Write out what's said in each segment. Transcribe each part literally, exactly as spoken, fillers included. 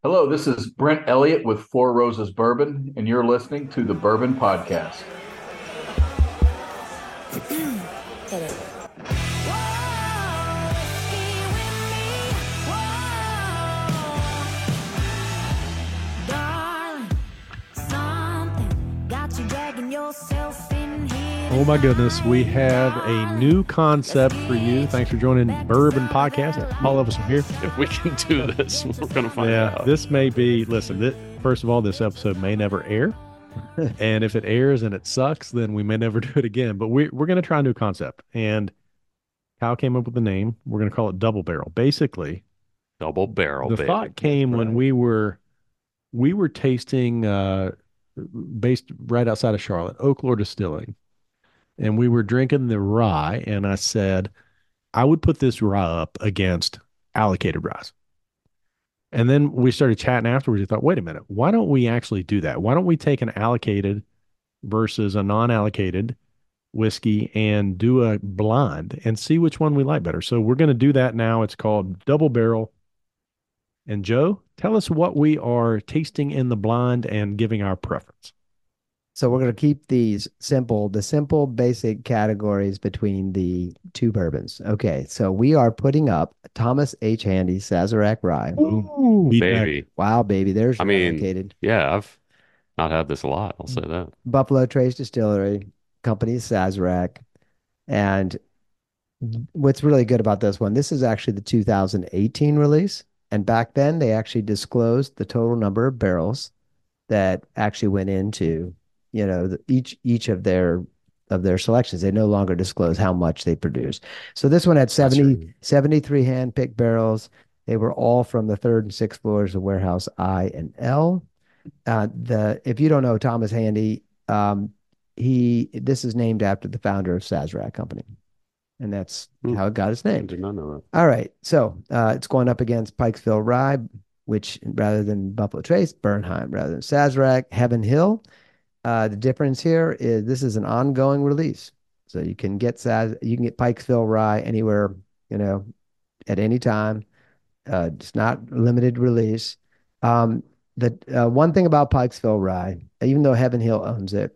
Hello, this is Brent Elliott with Four Roses Bourbon, and you're listening to the Bourbon Podcast. Oh my goodness, we have a new concept for you. Thanks for joining Bourbon Podcast. All of us are here. If we can do this, we're going to find Yeah, out. this may be, listen, this, first of all, this episode may never air. And if it airs and it sucks, then we may never do it again. But we, we're going to try a new concept. And Kyle came up with the name. We're going to call it Double Barrel. Basically, Double barrel, the baby. thought came when Right. we were we were tasting uh, based right outside of Charlotte, Oaklore Distilling. And we were drinking the rye, and I said, I would put this rye up against allocated rye. And then we started chatting afterwards. We thought, wait a minute, why don't we actually do that? Why don't we take an allocated versus a non-allocated whiskey and do a blind and see which one we like better? So we're going to do that now. It's called Double Barrel. And Joe, tell us what we are tasting in the blind and giving our preference. So we're going to keep these simple, the simple basic categories between the two bourbons. Okay, so we are putting up Thomas H. Handy Sazerac Rye. Ooh, Baby. Wow, baby, there's I your mean, allocated. Yeah, I've not had this a lot. I'll say that. Buffalo Trace Distillery, company is Sazerac. And what's really good about this one, this is actually the two thousand eighteen release. And back then, they actually disclosed the total number of barrels that actually went into, you know, the, each each of their of their selections. They no longer disclose how much they produce. So this one had seventy, right. seventy-three hand-picked barrels. They were all from the third and sixth floors of warehouse I and L. Uh, the if you don't know Thomas Handy, um, he this is named after the founder of Sazerac Company, and that's Hmm. how it got its I name. did not know that. All right, so uh, it's going up against Pikesville Rye, which rather than Buffalo Trace, Bernheim rather than Sazerac, Heaven Hill. Uh, the difference here is this is an ongoing release, so you can get Saz, you can get Pikesville Rye anywhere, you know, at any time. Uh, it's not limited release. Um, the uh, one thing about Pikesville Rye, even though Heaven Hill owns it,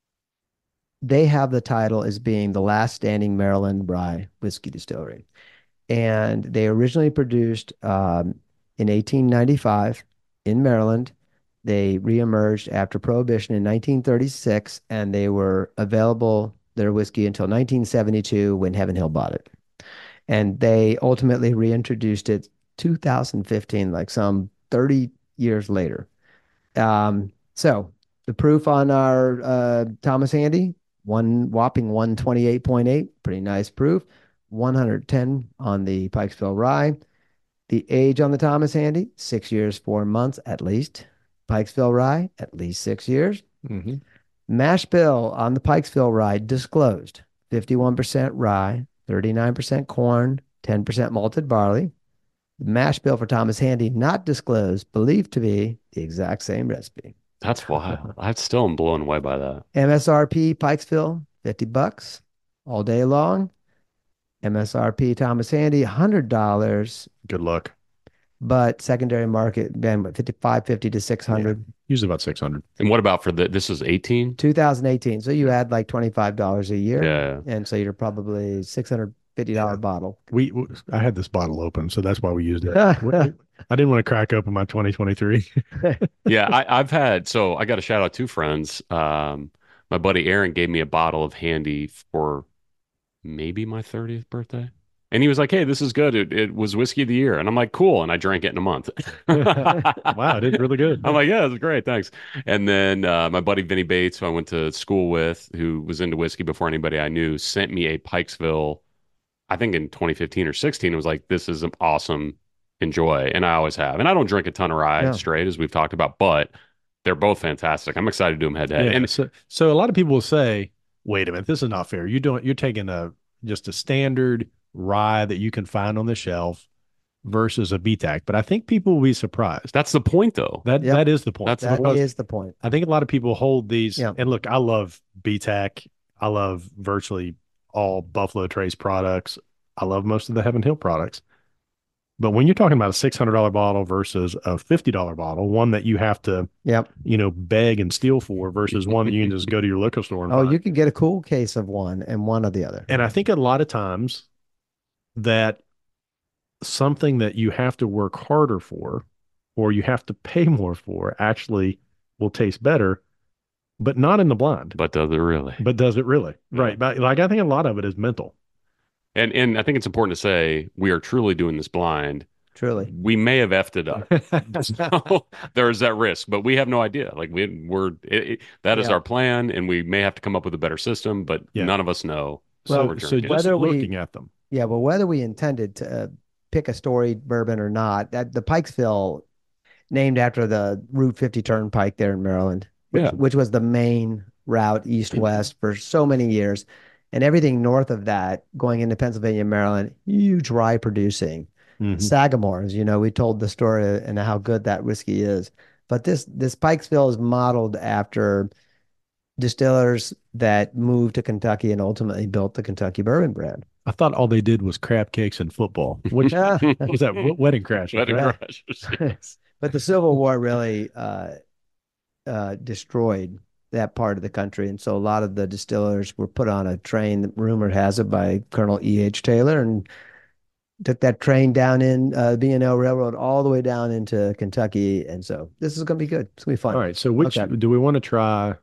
they have the title as being the last standing Maryland rye whiskey distillery. And they originally produced um, in eighteen ninety-five in Maryland. They reemerged after Prohibition in nineteen thirty-six, and they were available, their whiskey, until nineteen seventy-two when Heaven Hill bought it. And they ultimately reintroduced it two thousand fifteen, like some thirty years later. Um, so the proof on our uh, Thomas Handy, one whopping one twenty-eight point eight, pretty nice proof. one hundred ten on the Pikesville Rye. The age on the Thomas Handy, six years, four months at least. Pikesville Rye, at least six years. Mm-hmm. Mash bill on the Pikesville Rye disclosed fifty-one percent rye, thirty-nine percent corn, ten percent malted barley. The mash bill for Thomas Handy not disclosed, believed to be the exact same recipe. That's wild. I still am blown away by that. M S R P Pikesville, fifty bucks all day long. M S R P Thomas Handy, one hundred dollars. Good luck. But secondary market, been what, fifty-five fifty to six hundred. Yeah, usually about six hundred. And what about for the, this is eighteen? two thousand eighteen. So you add like twenty-five dollars a year. Yeah. And so you're probably six hundred fifty dollars Yeah. bottle. We, we I had this bottle open, so that's why we used it. I didn't want to crack open my twenty twenty-three. Yeah, I, I've had, so I got a shout out two friends. Um, my buddy Aaron gave me a bottle of Handy for maybe my thirtieth birthday. And he was like, hey, this is good. It, it was whiskey of the year. And I'm like, cool. And I drank it in a month. Wow, it is really good. I'm like, yeah, it's great. Thanks. And then uh, my buddy Vinny Bates, who I went to school with, who was into whiskey before anybody I knew, sent me a Pikesville, I think in twenty fifteen or sixteen. It was like, this is an awesome, enjoy. And I always have. And I don't drink a ton of rye Yeah. straight, as we've talked about, but they're both fantastic. I'm excited to do them head to head. Yeah, And so so a lot of people will say, wait a minute, this is not fair. You don't you're taking a just a standard rye that you can find on the shelf versus a B TAC. But I think people will be surprised. that's the point, though. That Yep. that is the point. That's That Because- is the point. I think a lot of people hold these. Yeah. And look, I love B TAC. I love virtually all Buffalo Trace products. I love most of the Heaven Hill products. But when you're talking about a six hundred dollar bottle versus a fifty dollar bottle, one that you have to, Yep. you know, beg and steal for versus one that you can just go to your liquor store and Oh, find. you can get a cool case of one and one of the other. And I think a lot of times that something that you have to work harder for or you have to pay more for actually will taste better, but not in the blind. But does it really? But does it really? Yeah. Right. But like I think a lot of it is mental. And and I think it's important to say we are truly doing this blind. Truly. We may have effed it up. So there's that risk, but we have no idea. Like we we're it, it, that is Yeah. our plan, and we may have to come up with a better system, but Yeah. none of us know. So, So we're so drinking. just Whether we- looking at them. Yeah, well, whether we intended to uh, pick a storied bourbon or not, that the Pikesville, named after the Route fifty Turnpike there in Maryland, which, Yeah. which was the main route east-west for so many years, and everything north of that going into Pennsylvania and Maryland, huge rye producing. Mhm. Sagamores, you know, we told the story and how good that whiskey is. But this this Pikesville is modeled after distillers that moved to Kentucky and ultimately built the Kentucky bourbon brand. I thought all they did was crab cakes and football. Which Yeah. was that w- wedding crash? Wedding right? crashers. But the Civil War really uh, uh, destroyed that part of the country. And so a lot of the distillers were put on a train, rumor has it, by Colonel E H. Taylor, and took that train down in uh, B and O Railroad all the way down into Kentucky. And so this is going to be good. It's going to be fun. All right. So which Okay. do we want to try,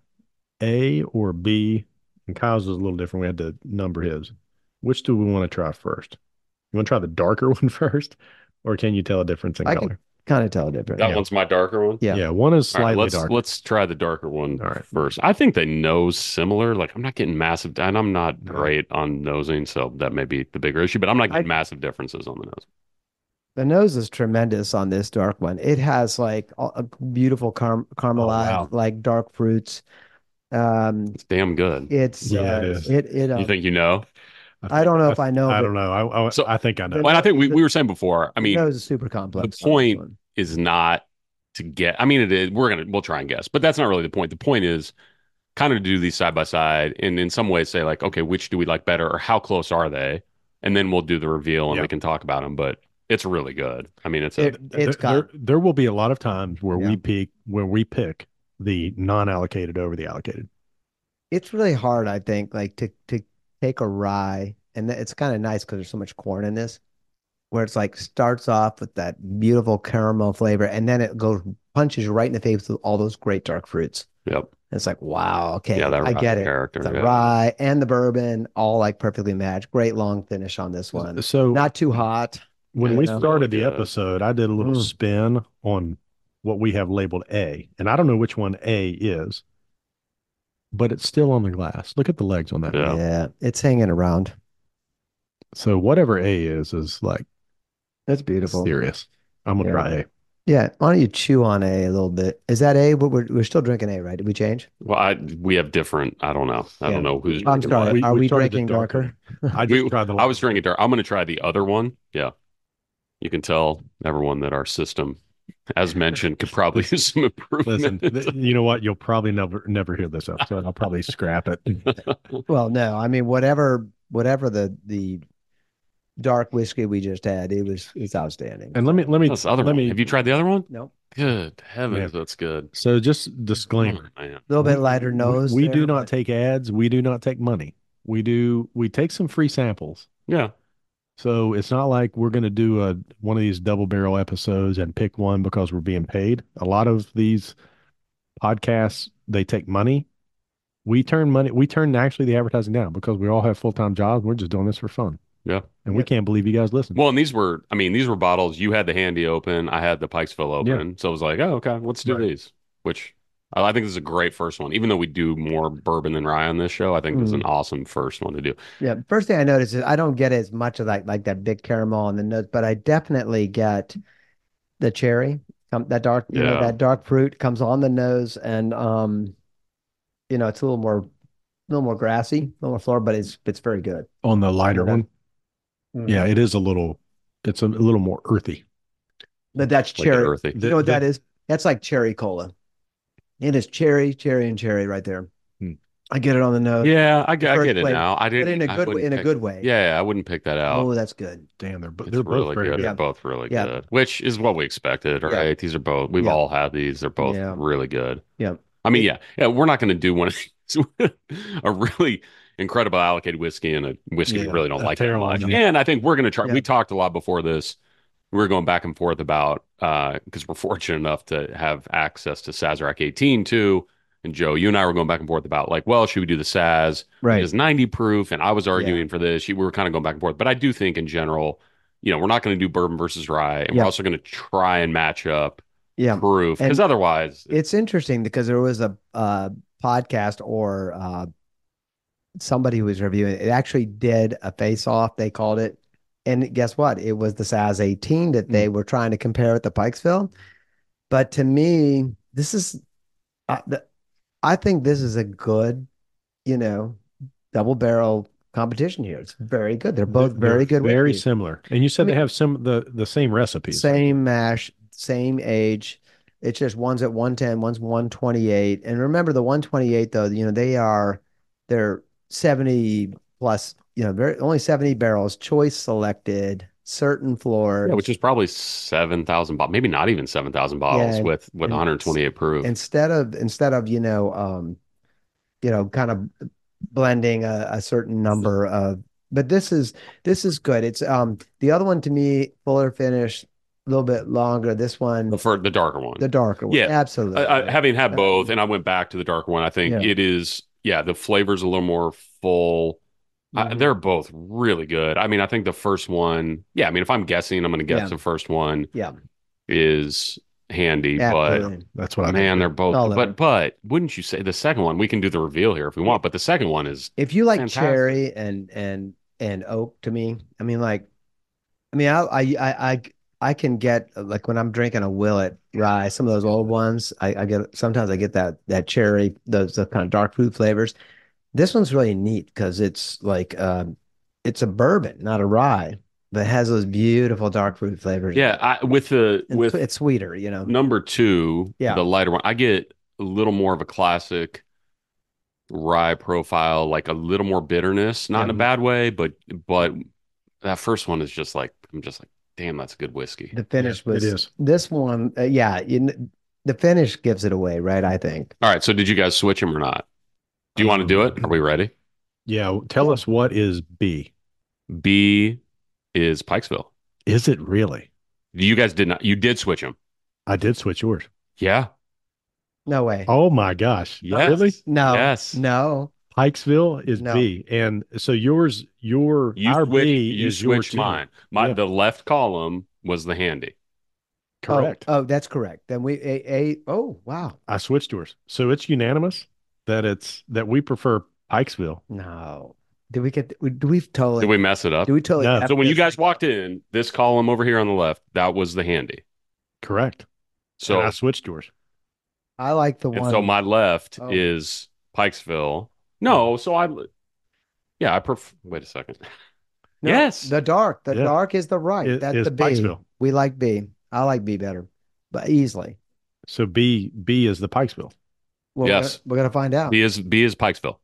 A or B? And Kyle's was a little different. We had to number his. Which do we want to try first? You want to try the darker one first, or can you tell a difference in I color? can kind of tell a difference. That Yeah. one's my darker one. Yeah. Yeah, one is All right, slightly let's darker. let's try the darker one All right. first. I think they nose similar. Like I'm not getting massive, and I'm not Yeah. great on nosing, so that may be the bigger issue. But I'm not getting I- massive differences on the nose. The nose is tremendous on this dark one. It has like a a beautiful car- caramelized, wow. like dark fruits. Um, It's damn good. it's Yeah, uh, it is. It it. Uh, You think you know? I don't know if I know, I but don't know. I I, So- I think I know. The Well, and I think we, the- we were saying before. I the mean, nose is super complex. on this point- one. is not to get. I mean, it is. We're gonna we'll try and guess, but that's not really the point. The point is kind of to do these side by side, and in some ways say like, okay, which do we like better, or how close are they, and then we'll do the reveal and Yeah. we can talk about them. But it's really good. I mean, it's a It, it's there, got there, there will be a lot of times where Yeah. we pick where we pick the non-allocated over the allocated. it's really hard, I think, like to to take a rye, and th- it's kind of nice because there's so much corn in this, where it's like starts off with that beautiful caramel flavor, and then it goes punches you right in the face with all those great dark fruits. yep. And it's like, wow, okay, Yeah, that I get it. character. The yeah. rye and the bourbon all like perfectly matched. Great long finish on this one. So Not too hot. when you we know. started the Really good. episode, I did a little Mm. spin on what we have labeled A, and I don't know which one A is, but it's still on the glass. Look at the legs on that. Yeah. Yeah, it's hanging around. So whatever A is is like That's beautiful. serious. I'm gonna Yeah. try A. Yeah, why don't you chew on A a little bit? Is that A? But we're we're still drinking A, right? Did we change? Well, I we have different. I don't know. I Yeah. don't know who's. I'm drinking sorry. what. We- Are we we, started the drinking darker darker? I just We- tried the. I was drinking dark. I'm going to try the other one. Yeah, you can tell everyone that our system, as mentioned, could probably use some Listen, improvement. th- you know what? You'll probably never never hear this episode. I'll probably scrap it. Well, no. I mean, whatever whatever the the dark whiskey we just had, it was it's outstanding. And let me let me That's the other let one. me. Have you tried the other one? Nope. Good heavens, Yeah. that's good. So just disclaimer. Oh, man. A little bit lighter We- nose. We, there, do not but- take ads. We do not take money. We do. We take some free samples. Yeah, So it's not like we're going to do a one of these double barrel episodes and pick one because we're being paid. A lot of these podcasts, they take money. We turn money. We turn actually the advertising down because we all have full time jobs. We're just doing this for fun, yeah. and we Yep. can't believe you guys listen. Well, and these were, I mean, these were bottles. You had the handy open. I had the Pikesville open. So it was like, oh, okay, let's do Right. these. Which I I think this is a great first one. Even though we do more bourbon than rye on this show, I think this is an awesome first one to do. Yeah. First thing I noticed is I don't get as much of like like that big caramel on the nose, but I definitely get the cherry. Um, that dark, you know, Yeah. that dark fruit comes on the nose, and um, you know, it's a little more, a little more grassy, a little more floral, but it's it's very good. On the lighter Yeah. one, Mm. yeah, it is a little. It's a, a little more earthy. But that's Like an cherry. earthy. You know what that is? That's like cherry cola. It is cherry, cherry, and cherry right there. I get it on the nose. Yeah, I, get- I First get it flavor, now. I but didn't. in a I good wouldn't in a pick- good way. Yeah, I wouldn't pick that out. Oh, that's good. Damn, they're bo- It's they're both really very good. good. They're Yeah. both really Yeah. good, which is what we expected, Yeah. right? These are both. We've Yeah. all had these. They're both Yeah. really good. Yeah. I mean, It- yeah, yeah. We're not going to do one of these. A really incredible allocated whiskey and a whiskey we Yeah, really don't a like that much. Carolina. And I think we're going to try. Yeah. We talked a lot before this. We were going back and forth about uh because we're fortunate enough to have access to Sazerac eighteen too. And Joe, you and I were going back and forth about like, well, should we do the Saz? Right. It's ninety proof, and I was arguing for this. We were kind of going back and forth, but I do think in general, you know, we're not going to do bourbon versus rye, and Yeah. we're also going to try and match up Yeah. proof And because otherwise, It's interesting because there was a uh, podcast or uh, somebody who was reviewing it. It actually did a face off, they called it. And guess what? It was the Saz eighteen that they were trying to compare with the Pikesville. But to me, this is, uh, the, I think this is a good, you know, double barrel competition here. It's very good. They're both They're very good. very whiskeys. similar. And you said I mean- they have some the the same recipes. Same mash, same age. It's just one's at one ten, one's one twenty-eight. And remember the one twenty-eight though, you know, they are they're seventy plus, you know, very only seventy barrels, choice selected, certain floors. yeah, which is probably seven thousand bottles, maybe not even seven thousand bottles Yeah, with with and- one hundred twenty-eight proof. instead of instead of, you know, um, you know, kind of blending a, a certain number of, but this is this is good. It's um the other one to me, fuller finish, a little bit longer. This one, For the darker one. the darker one. Yeah. Absolutely. I, I, having had Um, both, and I went back to the darker one, I think Yeah. it is, yeah, the flavor's a little more full. I, Mhm. they're both really good. I mean, I think the first one, yeah, I mean, if I'm guessing, I'm going to guess Yeah. the first one Yeah. is handy, but Absolutely. That's what I man, they're both. All of but them. but wouldn't you say the second one? We can do the reveal here if we want, but the second one is If you like Fantastic. cherry and and and oak, to me, I mean, like, I mean, I I I I, I can get like when I'm drinking a Willet rye, some of those old ones, I, I get sometimes I get that that cherry, those the kind of dark fruit flavors. This one's really neat because it's like um, it's a bourbon, not a rye, but it has those beautiful dark fruit flavors. yeah. I, with the And with it's sweeter, you know. number two, Yeah. the lighter one, I get a little more of a classic rye profile, like a little more bitterness, not in a Yeah. bad way, but but that first one is just like I'm just like, damn, that's a good whiskey. The finish Yeah, it was is. this one, uh, yeah. You, kn- the finish gives it away, right? I think. All right, so did you guys switch them or not? Do you want to do it? Are we ready? Yeah, tell us what is B. B is Pikesville. Is it really? You guys did not. You did switch them. I did switch yours. Yeah. No way. Oh my gosh. Yes. Really? No. Yes. No. Pikesville is No. B. And so yours, your You our switched, B you is yours switched too. mine. My Yeah. the left column was the handy. Correct. Oh, oh, that's correct. Then we a, a oh wow. I switched yours. So it's unanimous that it's that we prefer Pikesville. No. Did we get do we totally Did we mess it up? do we totally No. F So when you this guys thing walked up? in, this column over here on the left, that was the handy. Correct. So and I switched yours. I like the and one. so my left Oh. is Pikesville. No, so I yeah, I prefer wait a second. No, yes. the dark. The Yeah. dark is the right. It That's is the B. Pikesville. We like B. I like B better, but easily. So B B is the Pikesville. Well, Yes. we're, gonna, we're gonna find out. B is B is Pikesville.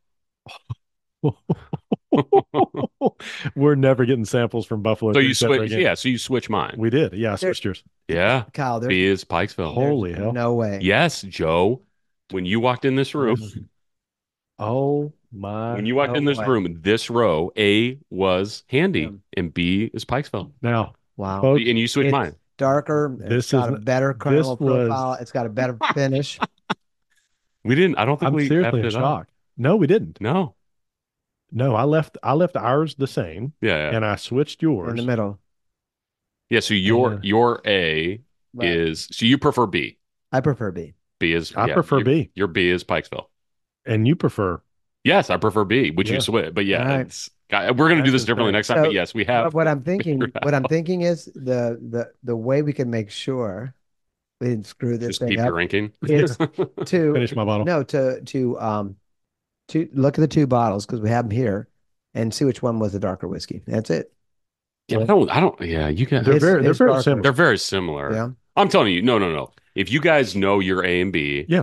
We're never getting samples from Buffalo. So you Trace ever switch again. yeah, so you switch mine. We did. Yeah, I There- switched yours. Yeah. Kyle, there's, B is Pikesville. Holy there's hell. no way. Yes, Joe. When you walked in this room, Oh my. when you walked no in this way. room, this row, A was handy Yeah. and B is Pikesville. Now, Wow. folks, And you switched It's mine. darker. This It's got is a n- better this kernel was- profile. It's got a better finish. We didn't. I don't think I'm we seriously effed in it up. shock. No, we didn't. No. No, I left I left ours the same Yeah. Yeah. and I switched in yours. the middle. yeah so your Yeah. your A Right. is so you prefer B. I prefer B. B is I yeah, prefer your, B. Your B is Pikesville. And you prefer Yes, I prefer B, which Yeah. you switch. But yeah, All right. it's, we're going to do That's this differently insane. next time. So- but yes, we But have. what I'm thinking, figured what I'm out. thinking is the the the way we can make sure we didn't screw this Just thing keep up drinking. is to finish my bottle. no to to um to look at the two bottles because we have them here and see which one was the darker whiskey. That's it. Yeah, I don't. I don't. Yeah, you guys. They're It's- very they're it's very darker. similar. They're very similar. Yeah. I'm telling you, no, no, no. If you guys know your A and B, Yeah.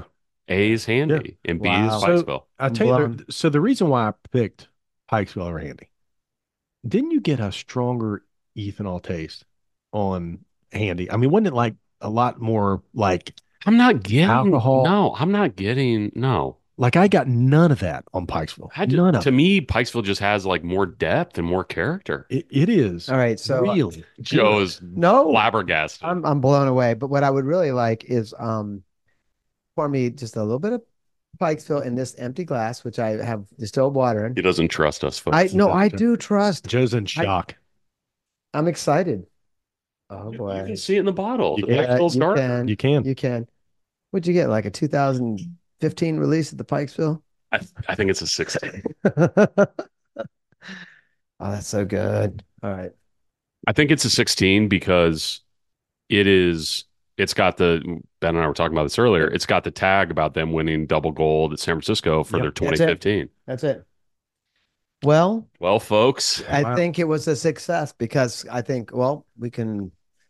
A is Handy, and B is Wow. So Pikesville. I I'm tell you, blown. the, so the reason why I picked Pikesville over Handy, didn't you get a stronger ethanol taste on Handy? I mean, wasn't it like a lot more like I'm not getting alcohol? no. I'm not getting no. Like I got none of that on Pikesville. I ju- None of to it. me, Pikesville just has like more depth and more character. It, it is All right, so really Joe good. is no, flabbergasted. I'm I'm blown away. But what I would really like is um pour me just a little bit of Pikesville in this empty glass, which I have distilled water He in. doesn't trust us, folks. I no, I do trust. Joe's in shock. I'm excited. Oh You boy. can see it in the bottle. You The can. Pikesville's you dark. can. You can. You can. What'd you get? Like a two thousand fifteen release at the Pikesville? I, I think it's a sixteen. Oh, that's so good. All right. I think it's a sixteen because it is. It's got the Ben and I were talking about this earlier. It's got the tag about them winning double gold at San Francisco for Yep. their That's it. twenty fifteen. That's it. Well, Well, folks, I Wow. think it was a success because I think, well, we can,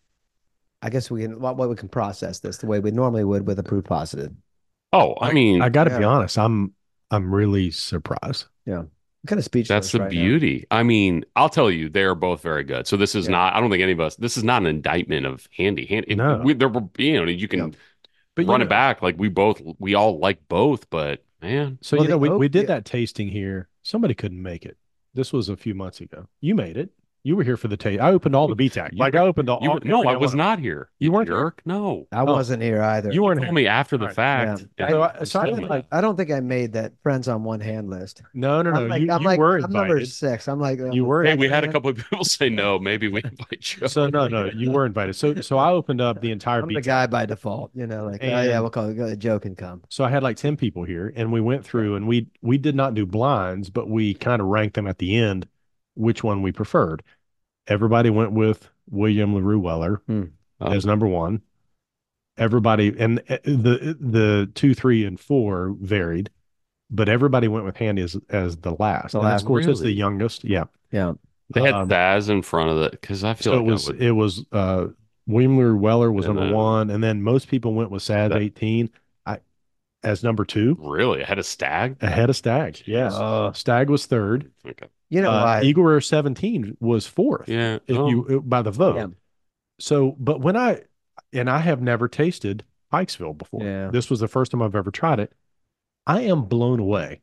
I guess we can, what, what we can process this the way we normally would with a proof positive. oh, I mean, I got to be Yeah. honest. I'm I'm really surprised. I'm kind of speechless. that's the right now. beauty. I mean, I'll tell you, they are both very good. So this is Yeah. not. I don't think any of us. This is not an indictment of Handy. Handy. No. we, there were, you know, you can Yeah. But you run know- it back. Like we both, we all like both, but man, So Well, you know, the we, oak- we did yeah. that tasting here. Somebody couldn't make it. This was a few months ago. You made it. You were here for the taste. I opened all the B TAC. You Like were- I opened all. you were, no, every I was one. not here. You weren't here? jerk. No, I Oh. wasn't here either. You weren't told here. me after the All right. fact. Yeah. and So I- so I told did me like- I don't think I made that friends on one hand list. No, no, no. I'm like, you I'm you like, were I'm number invited. six. I'm like, You were. Hey, we had a man. couple of people say no. Maybe we invite Joe. So no, no. You were invited. So so I opened up the entire I'm B the TAC. guy by default, you know, like, oh yeah, And- we'll call it, a joke and come. So I had like ten people here, and we went through, and we we did not do blinds, but we kind of ranked them at the end, which one we preferred. Everybody went with William LaRue Weller Hmm. Oh. as number one. Everybody and uh, the the two, three, and four varied, but everybody went with Handy as as the last. The And last, of course, it's the really? youngest. Yeah. Yeah. They had Um, Thaz in front of it because I feel So like it that was would- it was uh William LaRue Weller was And number then- one, and then most people went with Saz That- eighteen, I as number two, really I had a stag. ahead of Stag. Yes, Oh. Stag was third. Okay. You know Uh, why? Eagle Rare seventeen was fourth. Yeah. If Oh. you by the vote. Yeah. So, but when I and I have never tasted Pikesville before. Yeah. This was the first time I've ever tried it. I am blown away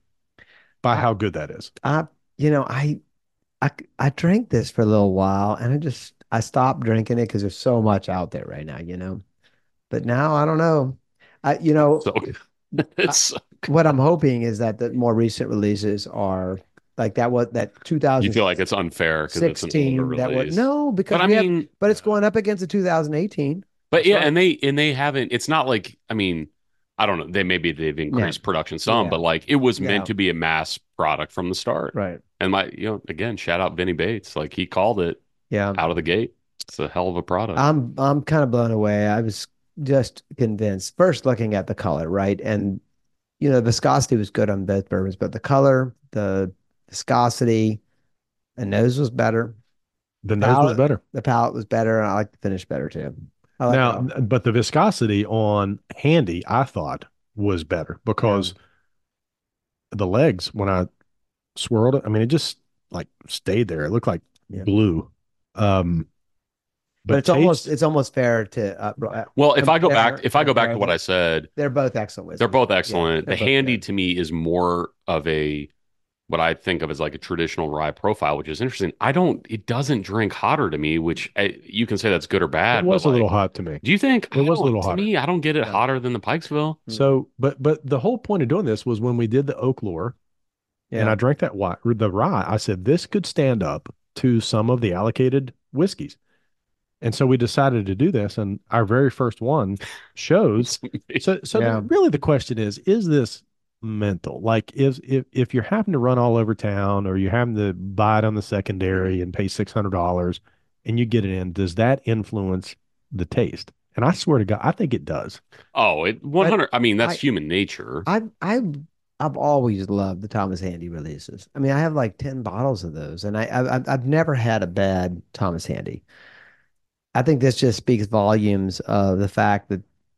by I- how good that is. I, you know, I, I, I drank this for a little while and I just, I stopped drinking it because there's so much out there right now, you know, but now I don't know. I, you know, so it's what I'm hoping is that the more recent releases are like that, what that two thousand you feel like it's unfair because it's an sixteen, older that was, release. no, because but I we have, mean, but it's going up against the two thousand eighteen. but That's yeah, right. and they and they haven't. It's not like I mean, I don't know. They maybe they've increased production some, Yeah. but like it was Yeah. meant to be a mass product from the start. Right. And my, you know, again, shout out Vinny Bates. Like he called it Yeah. out of the gate. It's a hell of a product. I'm I'm kind of blown away. I was just convinced first looking at the color, right? And you know, viscosity was good on both bourbons, but the color, the viscosity, the nose was better. The nose was Palate- better. The palate was better, and I like the finish better too. I like Now, it all. but the viscosity on Handy, I thought was better because the legs, when I swirled it, I mean, it just like stayed there. It looked like Yeah. glue. Um, but, but it's almost taste- it's almost fair to uh, uh, well, if I go compare- back, if I go back to compare what them. I said, they're both excellent whiskeys. they're both excellent. they're the both Handy good. to me is more of a what I think of as like a traditional rye profile, which is interesting. I don't. It doesn't drink hotter to me, which I, you can say that's good or bad. it was but a little like, hot to me. Do you think It was a I little don't- hotter. To me, I don't get it Yeah. hotter than the Pikesville. So, but but the whole point of doing this was when we did the oak lore, and I drank that wi- the rye. I said this could stand up to some of the allocated whiskeys, and so we decided to do this. And our very first one shows. So, so Yeah. the, really, the question is: Is this mental? Like, is if if you're having to run all over town, or you're having to buy it on the secondary and pay six hundred dollars, and you get it in, does that influence the taste? And I swear to God, I think it does. Oh, it one hundred. I, mean, that's I- human nature. I I I've always loved the Thomas Handy releases. I mean, I have like ten bottles of those, and I, I I've I've never had a bad Thomas Handy. I think this just speaks volumes of the fact that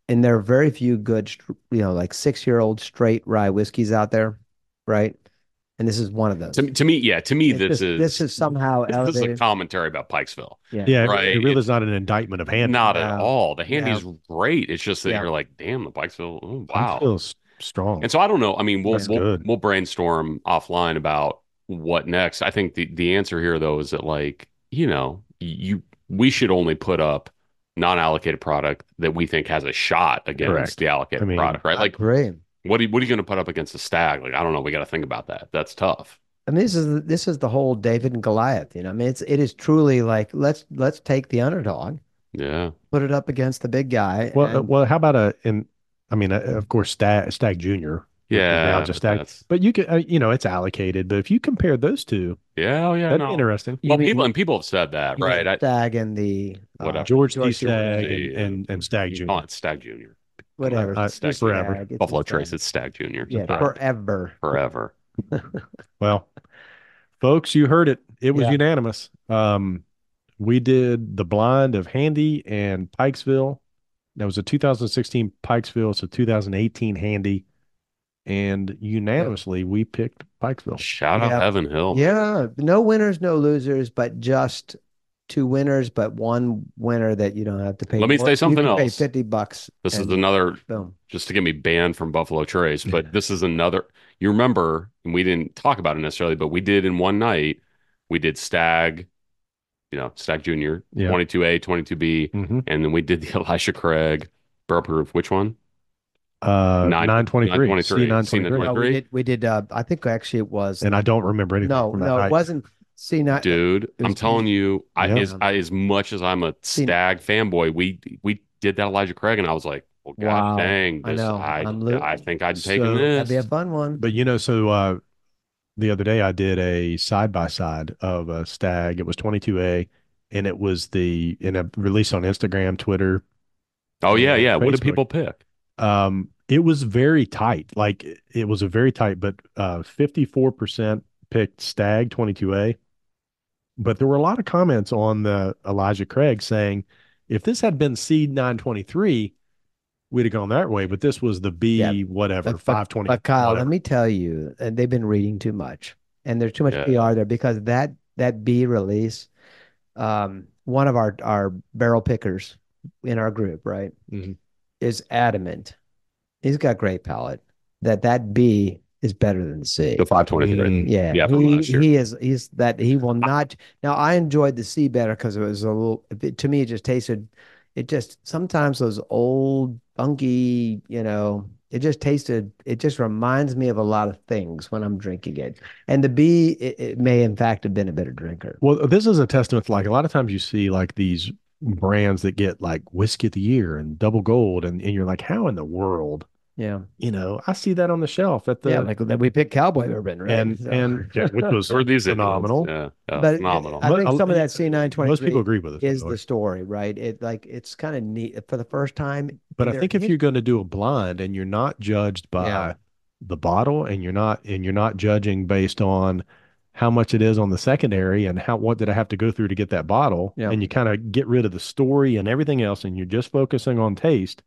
and there are very few good, str- you know, like six year old straight rye whiskeys out there, right? And this is one of those. To, me- to me, yeah, to me, It's this just, is this is somehow this, this is a elevated. commentary about Pikesville. Yeah. Yeah, Right. it really It's is not an indictment of Handy. not at No. all. The handy No. is great. It's just that Yeah. you're like, damn, the Pikesville. Oh, wow. Feels strong. And so I don't know. I mean, we'll That's we'll, good. we'll brainstorm offline about what next. I think the the answer here though is that like, you know, you we should only put up non-allocated product that we think has a shot against Correct. the allocated I mean, product, right? Like Great. what are you, what are you going to put up against a stag? Like I don't know, we got to think about that. That's tough. I mean, this is this is the whole David and Goliath. You know, I mean, it's it is truly like let's let's take the underdog, Yeah. put it up against the big guy. Well, uh, and- well, how about a? In, I mean, uh, of course, Stag, Stag Junior. which is Yeah. now just Stag. that's- But you could, uh, you know, it's allocated. But if you compare those two, Yeah, oh, yeah, that'd no. be interesting. You Well, mean- people and people have said that, you know, right? I, Stag and the uh, Whatever. George D. George Stag Stag, and, and and Stag you Junior. call it Stag Junior. whatever. Uh, It's just forever. Stag, it's Buffalo just Trace, Stag. it's Stag Junior. Yeah, Right. forever. Forever. Well, folks, you heard it. It was Yeah. unanimous. Um, we did the blind of Handy and Pikesville. That was a two thousand sixteen Pikesville. It's a two thousand eighteen Handy. And unanimously, we picked Pikesville. Shout out Yeah. Heaven Hill. Yeah, no winners, no losers, but just two winners, but one winner that you don't have to pay. Let me more- say you something can Pay else. fifty bucks. This is and another, boom. just to get me banned from Buffalo Trace, but this is another, you remember, and we didn't talk about it necessarily, but we did in one night, we did Stag, you know, Stag Junior, Yeah. twenty-two A, twenty-two B, Mm-hmm. and then we did the Elisha Craig Barrel Proof. Which one? Uh, Nine- nine twenty-three. nine twenty-three. C nine C nine twenty-three. No, we Agree? did. We did. Uh, I think actually it was. And I don't remember anything. no, from that no, night. it wasn't. See, not Dude, was I'm telling you, I, Yeah. as, I, as much as I'm a See- Stag fanboy, we we did that Elijah Craig, and I was like, well, God Wow. dang, I this, know. I, I'm lo- I think I'd taken So- this. that'd be a fun one. But you know, so uh, the other day I did a side by side of a Stag. It was twenty-two A, and it was the in a release on Instagram, Twitter. Oh, yeah, and yeah. What did Facebook. people pick? Um, it was very tight. Like it was a very tight, but uh, fifty-four percent picked Stag twenty-two A. But there were a lot of comments on the Elijah Craig saying, if this had been Seed nine twenty-three, we'd have gone that way. But this was the B, Yeah, whatever, But, five but, twenty. but Kyle, whatever. let me tell you, and they've been reading too much, and there's too much Yeah. P R there because that that B release, um, one of our our barrel pickers in our group, right, Mhm. is adamant. He's got great palate that that B is better than the C. The five twenty-three. Mm. Yeah, Yeah, from he, last year. he is. He's that he will not. Now I enjoyed the C better because it was a little. It, to me, it just tasted. It just sometimes those old funky, you know. It just tasted. It just reminds me of a lot of things when I'm drinking it. And the B, it, it may in fact have been a better drinker. Well, this is a testament to like a lot of times you see like these brands that get like whiskey of the year and double gold, and, and you're like, how in the world? Yeah, You know, I see that on the shelf at the yeah. Like that we picked Cowboy Bourbon, right? and So- and yeah, which was Or these phenomenal. idiots. Yeah, yeah, But phenomenal. I think Mo- some of that C nine Most people twenty-three agree with us, by is the way. the story, right? It like it's kind of neat for the first time. But I they're think if hit- you're going to do a blind and you're not judged by Yeah. the bottle and you're not and you're not judging based on how much it is on the secondary and how what did I have to go through to get that bottle, Yeah. and you kind of get rid of the story and everything else and you're just focusing on taste,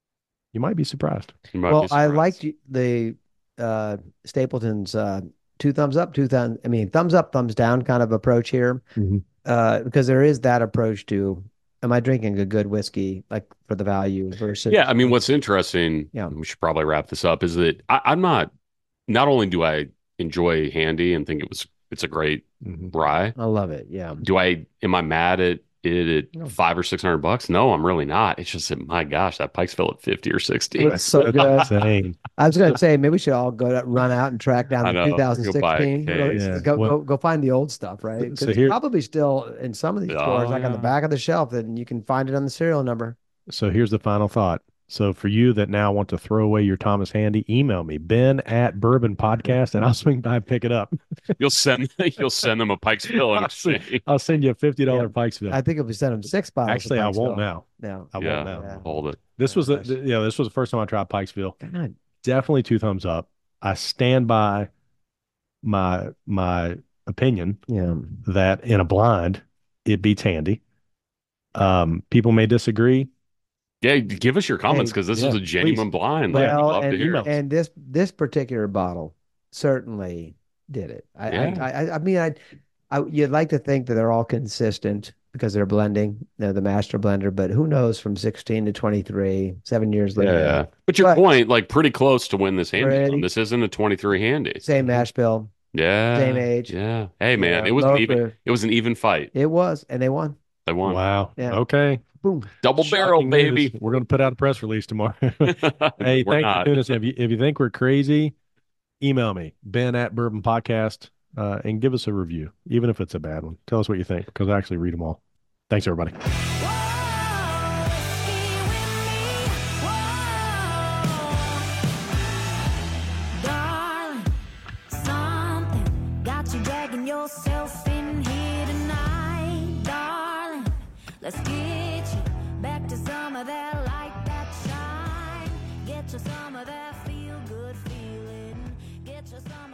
you might be surprised. You might Well, be I surprised. liked y- the uh, Stapleton's uh, two thumbs up, two thumbs. I mean, thumbs up, thumbs down kind of approach here, Mhm. uh, because there is that approach to, am I drinking a good whiskey like for the value versus? Yeah, I mean, what's interesting, Yeah. we should probably wrap this up, is that I, I'm not, not only do I enjoy Handy and think it was, it's a great Mhm. rye, I love it. Yeah, do I, am I mad at it No. at five or six hundred bucks? No, I'm really not. It's just that, my gosh, that Pikesville at fifty or sixty. it's so That's good. insane. I was going to say maybe we should all go to, run out and track down I the know, go buy a twenty sixteen. Go, case. Yeah. go, Well- go go find the old stuff, right? Because So it's here- probably still in some of these Oh, stores, like on the yeah. back of the shelf, and you can find it on the serial number. So here's the final thought. So for you that now want to throw away your Thomas Handy, email me, Ben at Bourbon Podcast, and I'll swing by and pick it up. You'll send, you'll send them a Pikesville in I'll send- exchange. I'll send you a fifty dollar Yeah. Pikesville. I think if we sent them six bottles, of Actually, I won't Pikesville. now. No, I Yeah, won't now. Yeah. hold it. This was the, Nice. the- yeah, this was the first time I tried Pikesville. God, Definitely two thumbs up. I stand by my my opinion yeah. that in a blind it beats Handy. Um, people may disagree. Yeah, give us your comments Hey, because this yeah, is a genuine blind. Like, we'd Well, love to and, hear. email. and this this particular bottle certainly did it. I Yeah. I, I I mean I, I you'd like to think that they're all consistent because they're blending, they're the master blender, but who knows from sixteen to twenty-three, seven years later. Yeah. But your But- point, like pretty close to win this handy. Pretty- Zone. This isn't a twenty-three handy. Same mash bill, Yeah. same age. Yeah. Hey man, Yeah, it was an low even proof. it was an even fight. It was, and they won. They won. Wow. Yeah. Okay. Boom. Double barrel, Shocking news. baby. We're going to put out a press release tomorrow. Hey, We're thanks not. for doing this. If you, if you think we're crazy, email me, Ben at Bourbon Podcast, uh, and give us a review, even if it's a bad one. Tell us what you think because I actually read them all. Thanks, everybody. Darling, something got you dragging yourself in here tonight, darling. Let's get you back to some of that light, that shine. Get you some of that feel good feeling. Get you some.